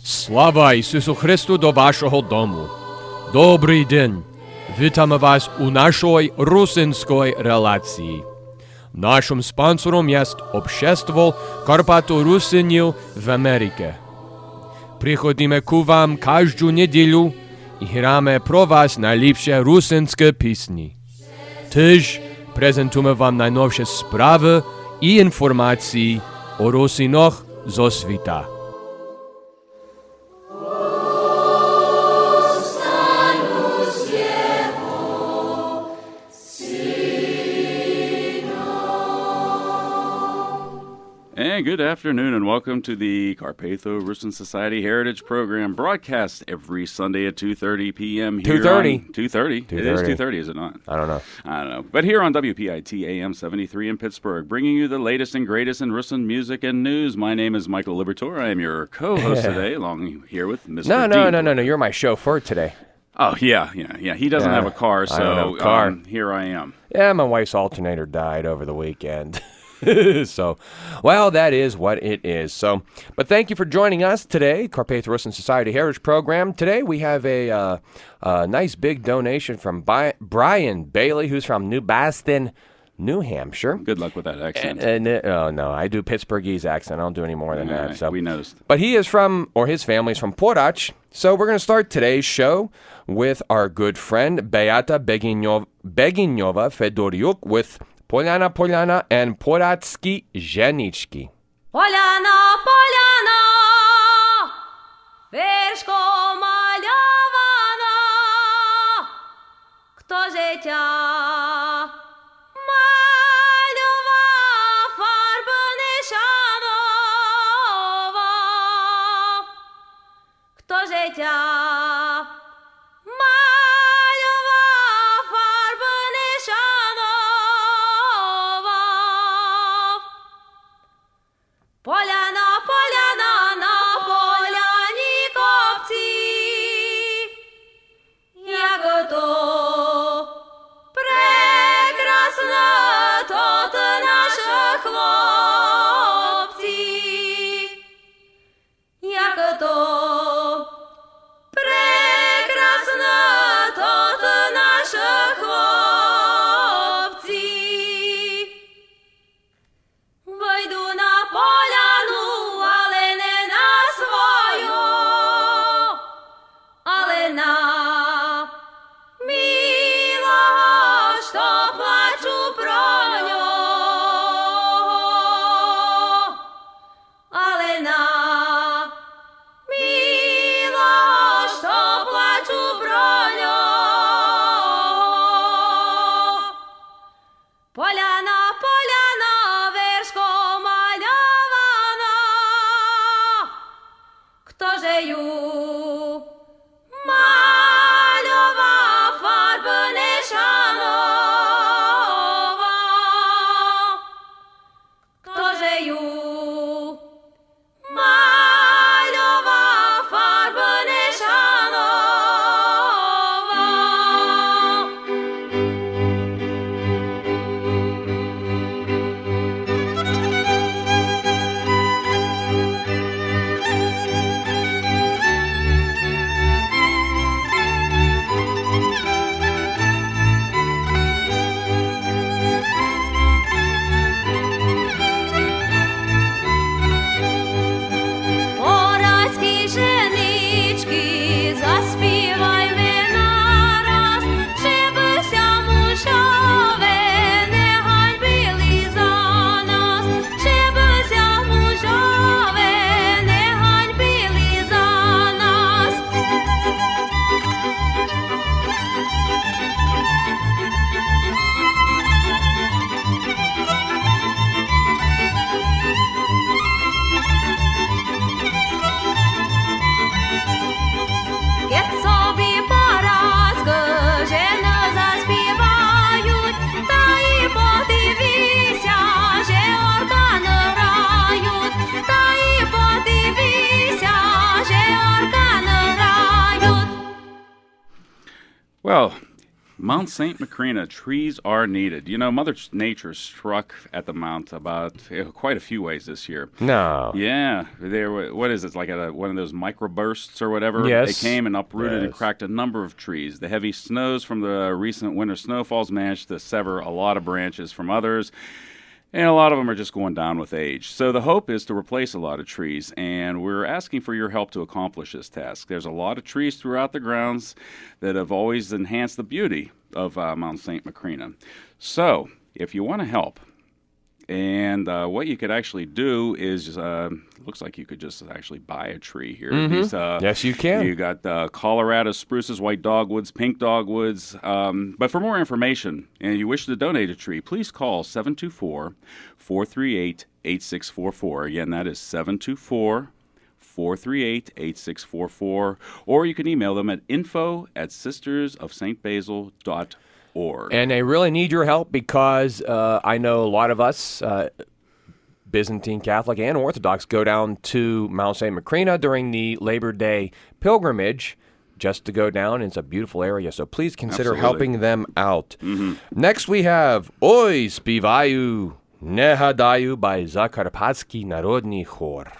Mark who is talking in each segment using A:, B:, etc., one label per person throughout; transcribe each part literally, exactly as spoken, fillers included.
A: Слава Ісусу Христу до вашого дому. Добрий день. Вітаємо вас у нашій русинській релації. Нашим спонсором є Общество Карпато-Русинів в Америці. Приходимо к вам кожну неділю і граємо про вас найліпші русинські пісні. Тож презентуємо вам найновші справи і інформації о русинах зо світа.
B: And good afternoon, and welcome to the Carpatho-Rusyn Society Heritage Program, broadcast every Sunday at two thirty p.m. here
A: two thirty.
B: on two thirty. It is two thirty, is it not?
A: I don't know.
B: I don't know. But here on W P I T A M seventy-three in Pittsburgh, bringing you the latest and greatest in Rusyn music and news. My name is Michael Libertor. I am your co-host today, along here with Mister
A: No, no,
B: Dean.
A: no, no, no. You're my chauffeur today.
B: Oh, yeah, yeah, yeah. He doesn't
A: Yeah,
B: have a car,
A: I don't have
B: so
A: a car.
B: Um, here I am.
A: Yeah, my wife's alternator died over the weekend. So, well, that is what it is. So, but thank you for joining us today, Carpatho-Rusyn Society Heritage Program. Today we have a, uh, a nice big donation from Bi- Brian Bailey, who's from New Boston, New Hampshire.
B: Good luck with that accent.
A: And, and uh, oh no, I do Pittsburghese accent. I don't do any more than
B: All
A: that.
B: right,
A: So
B: we noticed.
A: But he is from, or his family's from Porach. So we're going to start today's show with our good friend Beata Beginova, Beginova Fedoriuk with Poljana Poljana and Poratski Ženički.
C: Poljana, Poljana, verško maljavana, kto že ťa maľova farbene šanova, kto že ťa maľova farbene šanova. Poljana, Poljana, na poljani kopci, jak to prekrasno tot naše chłopci, jak to prekrasno tot naše chłopci, wejdu na poljanu, ale ne na svoju, ale na miloho, što plaču pro njo, ale na miloho, što plaču pro njo. Poljana, Poljana, verško maljavana, kto že ju maljova farbene šanova, kto že ju maljova farbene šanova. Poratski ženički, zaspívajme naraz, żeby się mužove ne hańbili za nas, żeby się mužove ne hańbili za nas. Keď собі поразка жена заспівають, та і подивися, že органи грають, та і подивися, že органи грають.
B: Well, Mount Saint Macrina, trees are needed. You know, Mother Nature struck at the mount about you know, quite a few ways this year.
A: No.
B: Yeah, they were, what is it, like a, one of those microbursts or whatever?
A: Yes.
B: They came and uprooted
A: Yes.
B: and cracked a number of trees. The heavy snows from the recent winter snowfalls managed to sever a lot of branches from others. And a lot of them are just going down with age. So the hope is to replace a lot of trees, and we're asking for your help to accomplish this task. There's a lot of trees throughout the grounds that have always enhanced the beauty of uh, Mount Saint Macrina. So if you want to help, and uh, what you could actually do is, uh, looks like you could just actually buy a tree here.
A: Mm-hmm.
B: These, uh,
A: Yes, you can.
B: You got uh, Colorado spruces, white dogwoods, pink dogwoods. Um, but for more information, and you wish to donate a tree, please call seven two four, four three eight, eight six four four. Again, that is seven two four, four three eight, eight six four four. Or you can email them at info at sisters of saint basil dot org.
A: And they really need your help because uh, I know a lot of us, uh, Byzantine Catholic and Orthodox, go down to Mount Saint Macrina during the Labor Day pilgrimage just to go down. It's a beautiful area, so please consider
B: Absolutely.
A: helping them out.
B: Mm-hmm.
A: Next we have Oi Spivayu Nehadаю by Zakarpatsky Narodny Chor.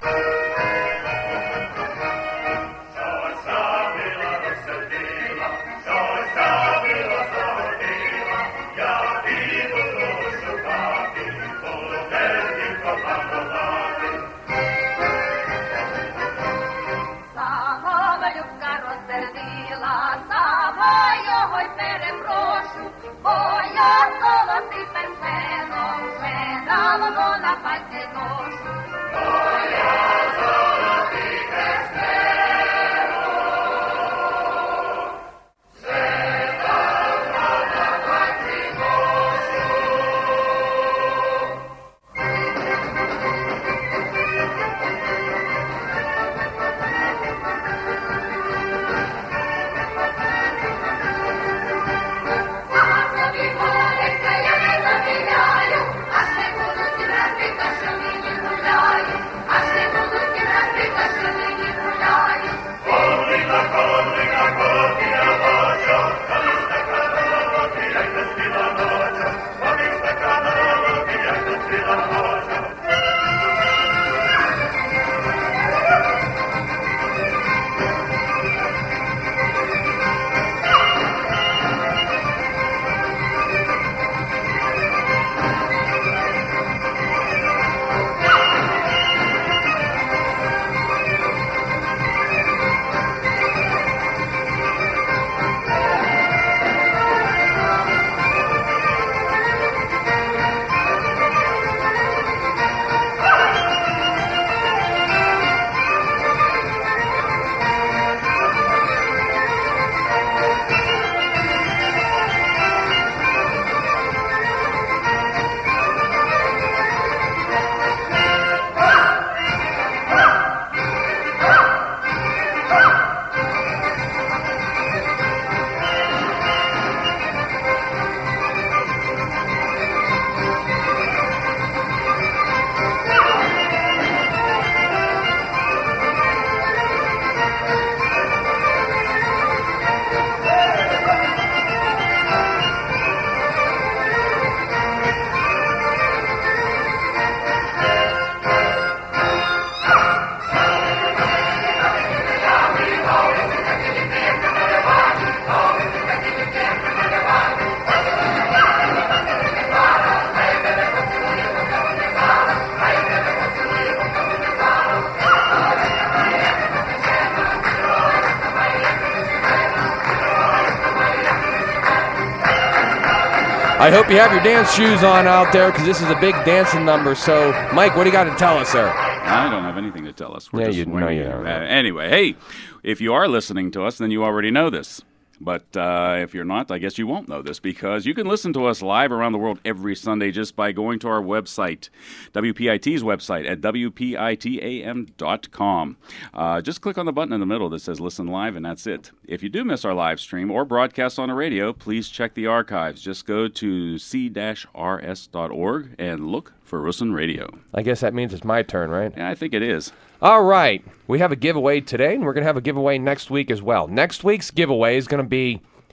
A: I hope you have your dance shoes on out there because this is a big dancing number. So, Mike, what do you got to tell us, sir?
B: I don't have anything to tell us. We're
A: Yeah,
B: just
A: you- no,
B: winging
A: you
B: it.
A: don't.
B: Uh, anyway, hey, if you are listening to us, then you already know this. But uh, if you're not, I guess you won't know this because you can listen to us live around the world every Sunday just by going to our website, W P I T's website at W P I T A M dot com. Uh, just click on the button in the middle that says Listen Live, and that's it. If you do miss our live stream or broadcast on the radio, please check the archives. Just go to c dash r s dot org and look for Russin Radio.
A: I guess that means it's my turn, right?
B: Yeah, I think it is.
A: All right. We have a giveaway today, and we're going to have a giveaway next week as well. Next week's giveaway is going to be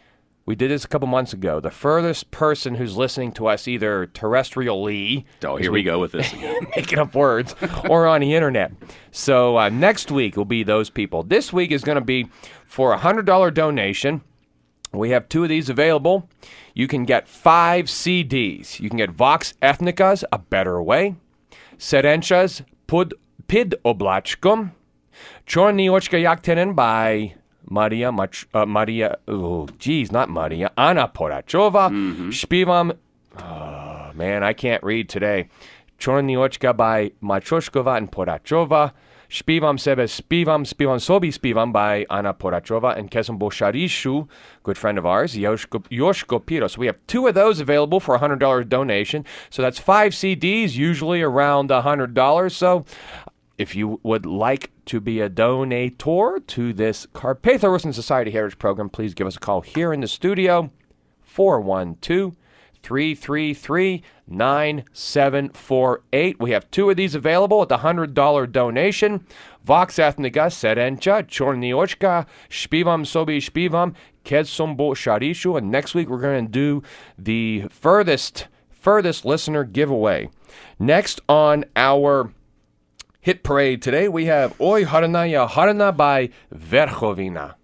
A: We did this a couple months ago. The furthest person who's listening to us, either terrestrially,
B: Oh, here we go with this again.
A: making up words, or on the internet. So uh, next week will be those people. This week is going to be for a one hundred dollars donation. We have two of these available. You can get five C Ds. You can get Vox Ethnica's A Better Way, Serencha's Pud, Pid Oblachkom, Chorny Oczka Yaktenen by Maria, Mach, uh, Maria, oh, geez, not Maria, Anna Porachova, mm-hmm. Śpiewam, oh, man, I can't read today. Chorny Oczka by Matroshkova and Porachova, Śpiewam sebe, Śpiewam, Śpiewam sobi, Śpiewam by Anna Porachova, and Kesem Bosharishu, good friend of ours, Yoshko, Yoshko Piro. So we have two of those available for a one hundred dollars donation. So that's five C Ds, usually around one hundred dollars. So if you would like to be a donator to this Carpatho-Russian Society Heritage Program, please give us a call here in the studio, four one two, three three three, nine seven four eight. We have two of these available at the one hundred dollars donation. Vox Ethnica, Serencha, Chorny Oczka, Śpiewam sobie, Śpiewam, Kedsum bo Sharishu. And next week we're going to do the furthest, furthest listener giveaway. Next on our hit parade today, we have Oj Harana Ya Harana by Verkhovina.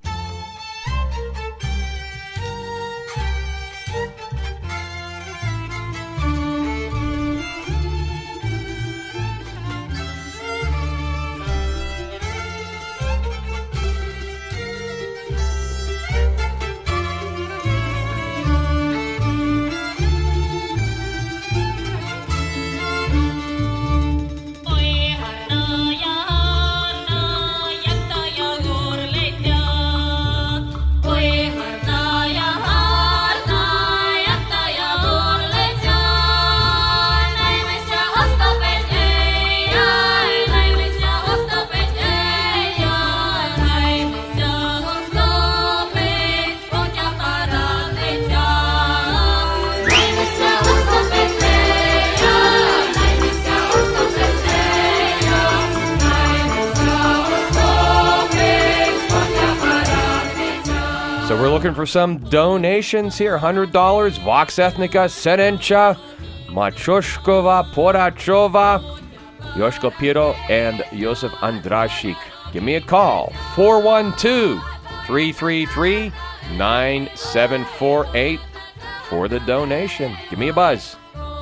A: So we're looking for some donations here. one hundred dollars, Vox Ethnica, Serencha, Matroshkova, Porachova, Yoshko Piro, and Josef Andrashik. Give me a call, four one two, three three three, nine seven four eight for the donation. Give me a buzz.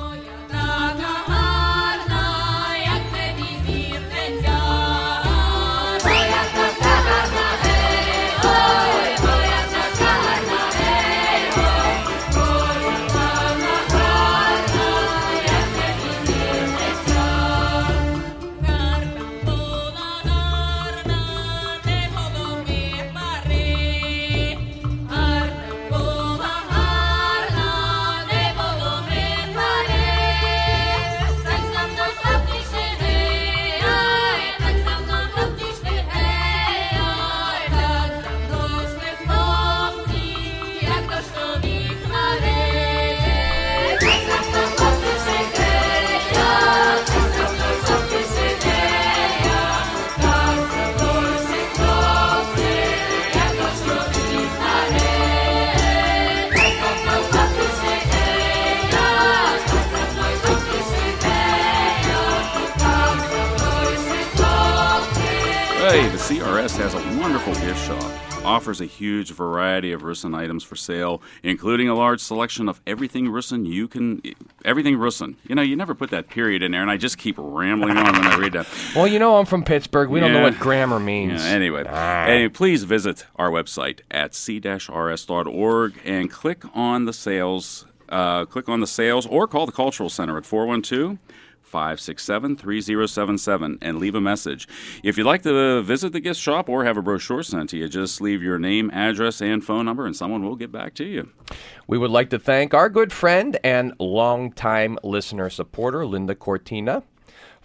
B: Hey, the C R S has a wonderful gift shop. Offers a huge variety of Russin items for sale, including a large selection of everything Russin you can, everything Russin. You know, you never put that period in there, and I just keep rambling on when I read that.
A: Well, you know I'm from Pittsburgh. We
B: Yeah.
A: don't know what grammar means.
B: Yeah, anyway,
A: Ah.
B: anyway, please visit our website at c r s dot org and click on the sales, uh, click on the sales, or call the Cultural Center at four one two, five six seven, three zero seven seven and leave a message. If you'd like to visit the gift shop or have a brochure sent to you, just leave your name, address, and phone number, and someone will get back to you.
A: We would like to thank our good friend and longtime listener supporter, Linda Cortina,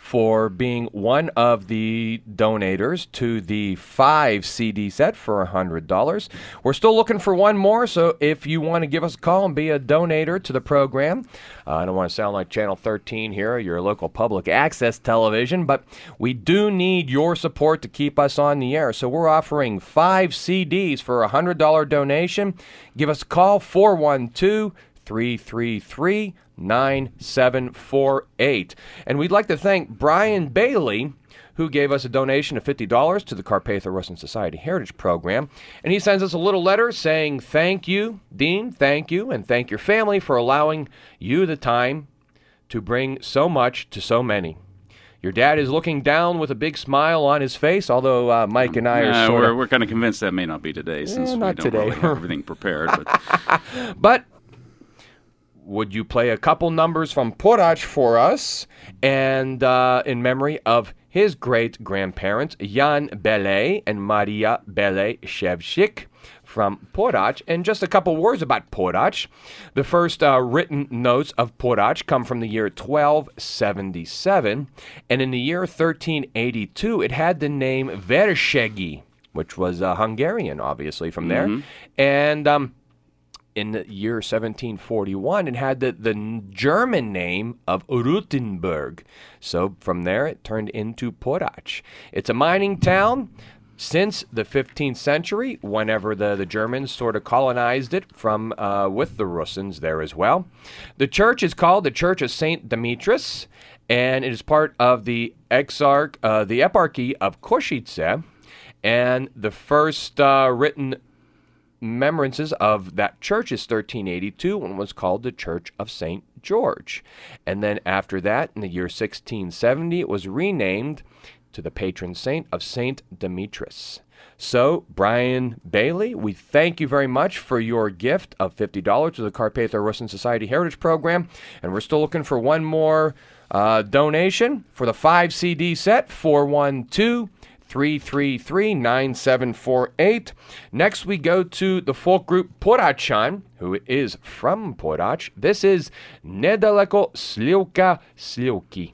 D: for being one of the donators to the five C D set for one hundred dollars. We're still looking for one more, so if you want to give us a call and be a donator to the program, uh, I don't want to sound like Channel thirteen here, your local public access television, but we do need your support to keep us on the air. So we're offering five C Ds for a one hundred dollars donation. Give us a call, four one two, three three three, nine seven four eight. And we'd like to thank Brian Bailey, who gave us a donation of fifty dollars to the Carpatho-Russin Society Heritage Program. And he sends us a little letter saying, thank you, Dean, thank you, and thank your family for allowing you the time to bring so much to so many. Your dad is looking down with a big smile on his face, although uh, Mike and I are
B: uh,
D: sort
B: we're,
D: of...
B: We're kind of convinced that may not be today, since
D: Eh,
B: we
D: not
B: don't
D: today.
B: really have everything prepared. But
D: But would you play a couple numbers from Porac for us, and uh, in memory of his great-grandparents, Jan Bele and Maria Bele Shevchik from Porac. And just a couple words about Porac. The first uh, written notes of Porac come from the year twelve seventy-seven, and in the year thirteen eighty-two, it had the name Versegi, which was uh, Hungarian, obviously, from there.
B: Mhm.
D: And... Um, in the year seventeen forty-one, it had the, the German name of Rutenburg. So from there, it turned into Porac. It's a mining town since the fifteenth century, whenever the, the Germans sort of colonized it from uh, with the Russians there as well. The church is called the Church of Saint Demetrius, and it is part of the exarch, uh, the eparchy of Košice, and the first uh, written remembrances of that church is thirteen eighty-two, when it was called the Church of Saint George. And then after that, in the year sixteen seventy, it was renamed to the patron saint of Saint Demetrius. So, Brian Bailey, we thank you very much for your gift of fifty dollars to the Carpatho-Russin Society Heritage Program, and we're still looking for one more uh, donation for the five C D set, four one two, three three three, nine seven four eight. Next, we go to the folk group Porachan, who is from Porac. This is Nedaleko Slivka Slivki.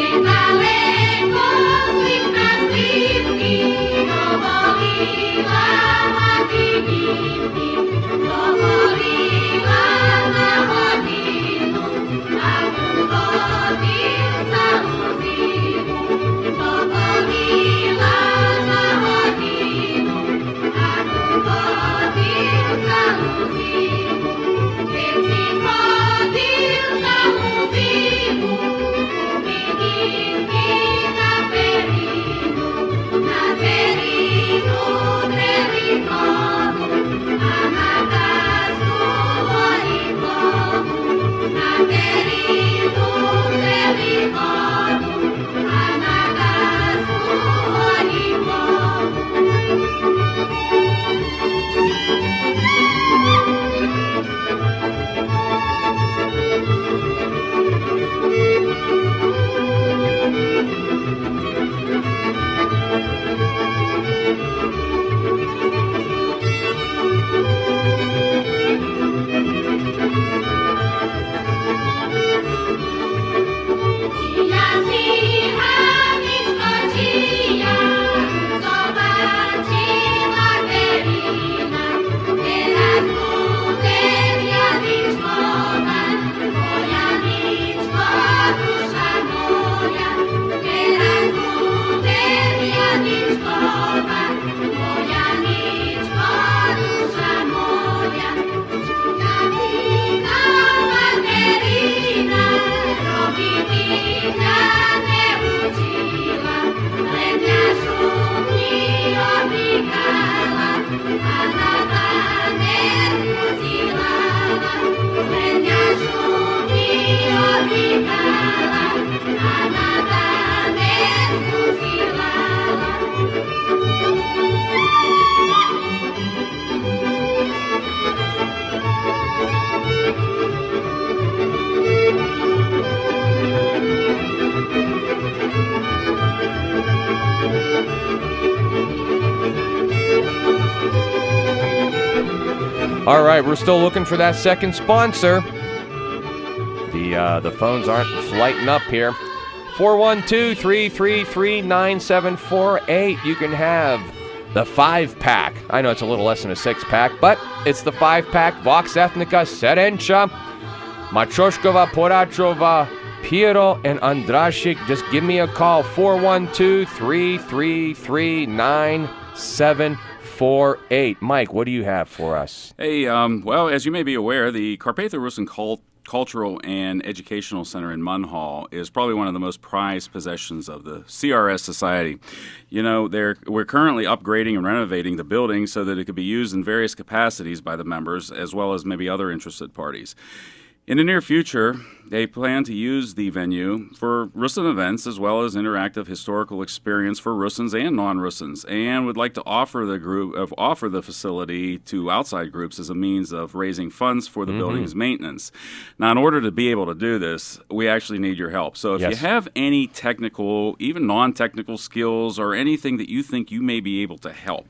C: Nedaleko slivka slivki, do Bohýva
D: All right, we're still looking for that second sponsor. The uh, the phones aren't lighting up here. four one two, three three three, nine seven four eight. You can have the five-pack. I know it's a little less than a six-pack, but it's the five-pack. Vox Ethnica, Serencha, Matryoshkova, Porachova, Piero, and Andrashik. Just give me a call. four one two, three three three, nine seven four eight. Mike, what do you have for us?
B: Hey, um, well, as you may be aware, the Carpatho-Rusyn Cult Cultural and Educational Center in Munhall is probably one of the most prized possessions of the C R S Society. You know, they're, we're currently upgrading and renovating the building so that it could be used in various capacities by the members as well as maybe other interested parties. In the near future, they plan to use the venue for Rusyn events as well as interactive historical experience for Rusyns and non-Rusyns, and would like to offer the group of offer the facility to outside groups as a means of raising funds for the mm-hmm. building's maintenance. Now, in order to be able to do this, we actually need your help. So if yes. you have any technical, even non-technical skills or anything that you think you may be able to help,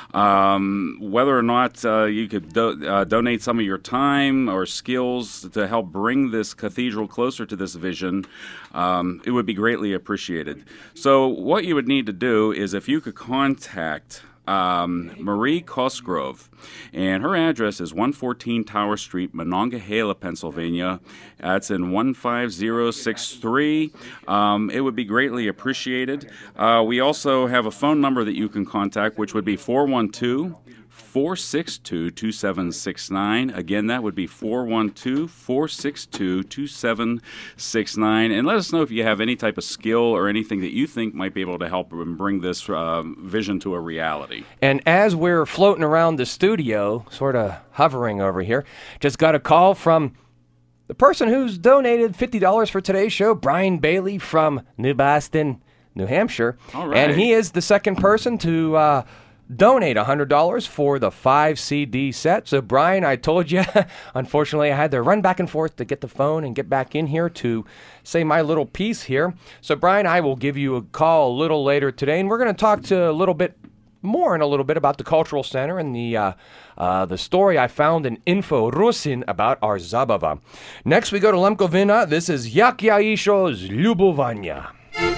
B: um, whether or not uh, you could do, uh, donate some of your time or skills to help bring this cathedral closer to this vision, um, it would be greatly appreciated. So what you would need to do is if you could contact um, Marie Cosgrove, and her address is one fourteen Tower Street, Monongahela, Pennsylvania. That's in one five zero six three. Um, it would be greatly appreciated. Uh, we also have a phone number that you can contact, which would be four one two, four six two, two seven six nine. Again, that would be four one two, four six two, two seven six nine. And let us know if you have any type of skill or anything that you think might be able to help bring this uh, vision to a reality.
D: And as we're floating around the studio, sort of hovering over here, just got a call from the person who's donated fifty dollars for today's show, Brian Bailey from New Boston, New Hampshire.
B: All right.
D: And he is the second person to Uh, donate one hundred dollars for the five C D set. So, Brian, I told you, unfortunately, I had to run back and forth to get the phone and get back in here to say my little piece here. So, Brian, I will give you a call a little later today, and we're going to talk to a little bit more in a little bit about the Cultural Center and the uh, uh, the story I found in Info Rusyn about our Zabava. Next, we go to Lemkovina. This is Jak ja išao z Ljubovania.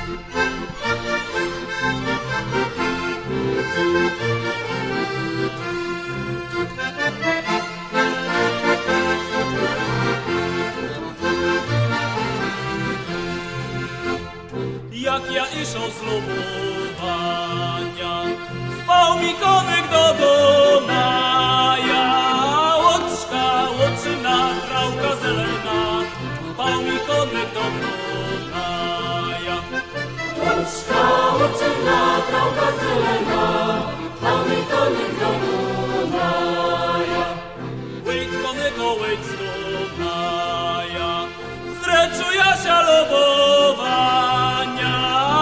E: Jak ja išao z Ljubovania, spał mi konek do Dunaja. Oczka, oczyna, trawka zelena, spał mi konek do Dunaja. Oczka, oczyna, trawka zelena, spał mi konek do Dunaja. Łejt konego, łejt z Dunaja, zreczu Jasia Ljubowania.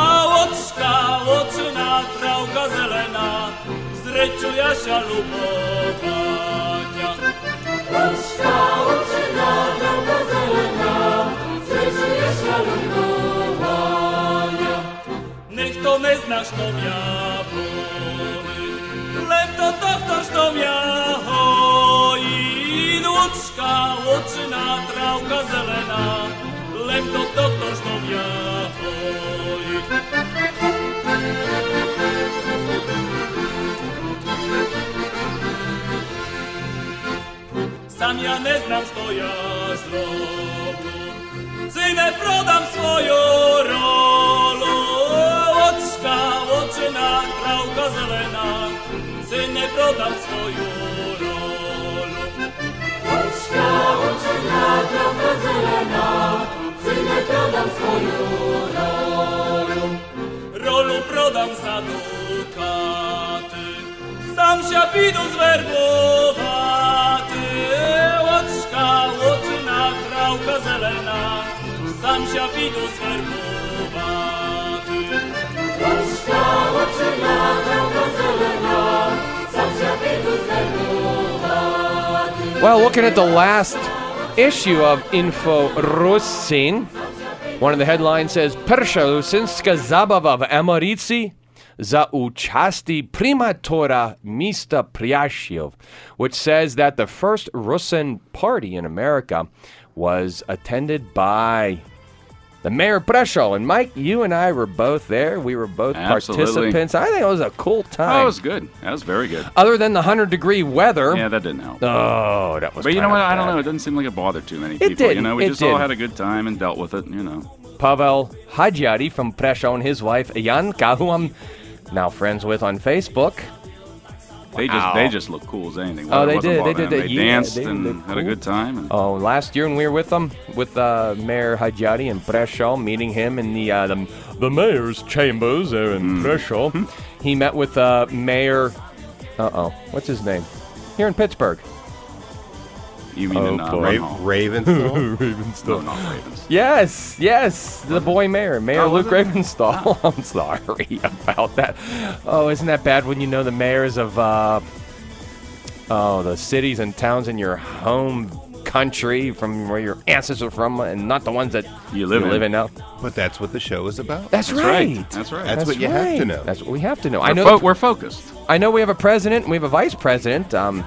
E: Oczyna, trawka zelena, zreczu Jasia Ljubowania. Oczka, oczyna, trawka zelena, zreczu Jasia Ljubowania. Nech to ne znaš to mja boli, lep to tohtoš to mja hojin. Oczka, oczyna, trawka zelena, lep to tohtoš to mja hojin. Sam ja ne znam što ja zrobię, czy ne prodam swoją rolu. Oczka, oczyna, trawka zelena, czy ne prodam swoją rolu. Oczka, oczyna, trawka zelena, czy ne prodam swoją rolu. Rolu prodam za dukaty, sam się pidu zwerbowaty. Oczka, oczyna, trawka zelena, sam się pidu zwerbowaty. Oczka, oczyna, trawka zelena, sam się pidu zwerbowaty.
D: Well, looking at the last issue of Info Rusyn, one of the headlines says, Persha Lusynska Zabawa w Ameryce za účasti primátora místa Priašiv, which says that the first Rusin party in America was attended by the mayor of Prešov. And Mike, you and I were both there. We were both
B: Absolutely.
D: participants. I think it was a cool time.
B: Oh, it was good. That was very good.
D: Other than the one hundred degree weather.
B: Yeah, that didn't help.
D: Oh, that was
B: But you know
D: kinda
B: what? I don't
D: bad.
B: know. It doesn't seem like it bothered too many
D: It
B: people.
D: didn't.
B: You know, we
D: It
B: just all
D: didn't.
B: had a good time and dealt with it, you know.
D: Pavel Hadjari from Prešov and his wife, Janka, who I'm now friends with on Facebook.
B: They
D: Wow.
B: just they just look cool as anything.
D: Oh,
B: It
D: they
B: wasn't
D: did. They
B: bothering
D: did.
B: them.
D: They-
B: They
D: yeah,
B: danced
D: they
B: and
D: looked
B: had a
D: cool.
B: good time. And
D: Oh, last year when we were with them, with uh, Mayor Hadjari in Prešov, meeting him in the uh, the, the mayor's chambers there in Prešov, he met with uh, Mayor, uh-oh, what's his name? Here in Pittsburgh.
B: you mean in uh,
D: boy.
B: Run
F: Ra-
B: Hall.
F: Ravenstall.
B: No, not Ravens.
D: Yes, yes, the boy mayor, Mayor
B: Oh, was
D: Luke
B: it?
D: Ravenstall. I'm sorry about that. Oh, isn't that bad when you know the mayors of, uh, oh, the cities and towns in your home country from where your ancestors are from and not the ones that
B: You live in.
D: live in now?
F: But that's what the show is about.
D: That's,
B: That's
D: right.
B: right. That's right.
F: That's what you have to
D: right.
F: know.
D: That's what we have to know.
B: We're,
D: I know.
B: fo- we're focused.
D: I know we have a president and we have a vice president. Um,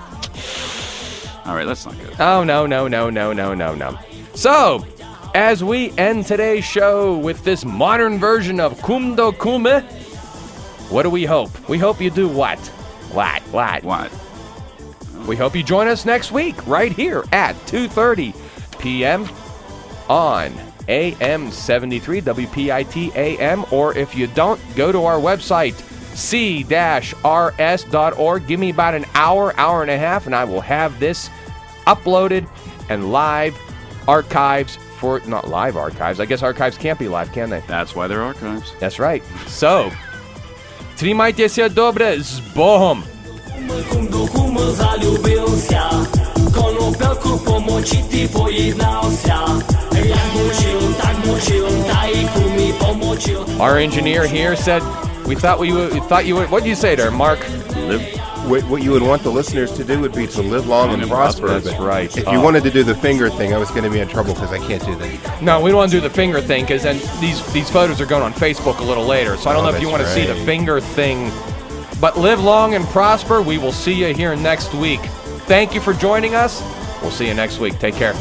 B: All right, let's not go.
D: Oh, no, no, no, no, no, no, no. So, as we end today's show with this modern version of Kumdo Kume, what do we hope? We hope you do what? What? What?
B: What?
D: We hope you join us next week, right here at two thirty p.m. on A M seventy-three W P I T A M, or if you don't, go to our website, c r s dot org. Give me about an hour, hour and a half, and I will have this uploaded and live archives for, not live archives, I guess archives can't be live, can they?
B: That's why they're archives.
D: That's right. So, trimajte se dobre, z Bohom.
E: Cum do cum zaljubil-ся, konopelku pomoći ti pojednal-ся. Jak mučil, tak mučil, taj kumi pomoćil.
D: Our engineer here said, we thought we would, we thought you would, what did you say there, Mark?
B: Live.
F: What, what you would want the listeners to do would be to live long and
B: and
F: prosper.
B: prosper.
D: That's
F: but
D: right.
F: If
D: Oh.
F: you wanted to do the finger thing, I was going to be in trouble because I can't do that.
D: No, we don't want to do the finger thing because then these, these photos are going on Facebook a little later. So I don't
F: Oh,
D: know if you want
F: that's
D: to see the
F: right.
D: finger thing. But live long and prosper. We will see you here next week. Thank you for joining us. We'll see you next week. Take care.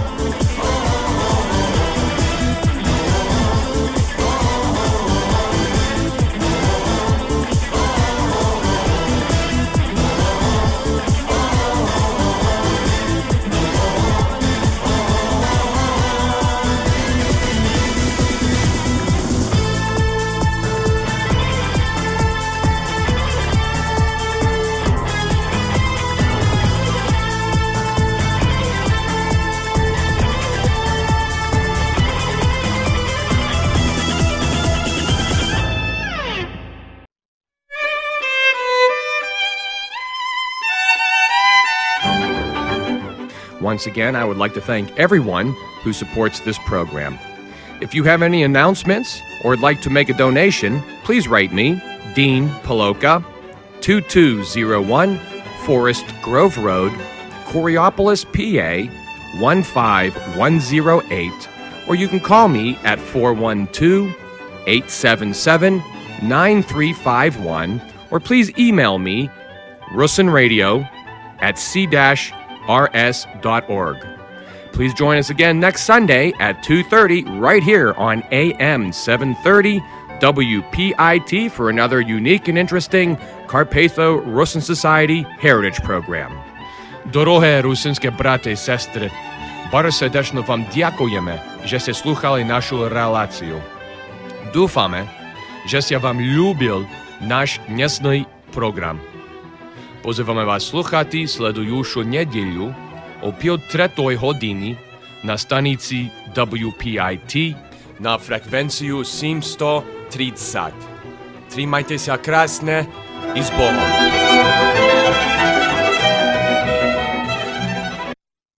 D: Once again, I would like to thank everyone who supports this program. If you have any announcements or would like to make a donation, please write me, Dean Paloka, two two zero one Forest Grove Road, Coriopolis, P A, one five one zero eight, or you can call me at four one two, eight seven seven, nine three five one, or please email me, russinradio at c r s dot org. Please join us again next Sunday at two thirty right here on A M seven thirty W P I T for another unique and interesting Carpatho-Rusin Society Heritage Program. Дороге русинське брати і сестри, bardzo serdecznie wam dziękujemy, że ste słuchali naszą relację. Dúfame, že ste vám ľúbil náš dnesný program. Pozývame vás sluchati sledujúcu nedeľu o pol tretej hodiny na stanici W P I T na frekvenciu sedemsto tridsať. Trimajte sa krásne i s Bohom.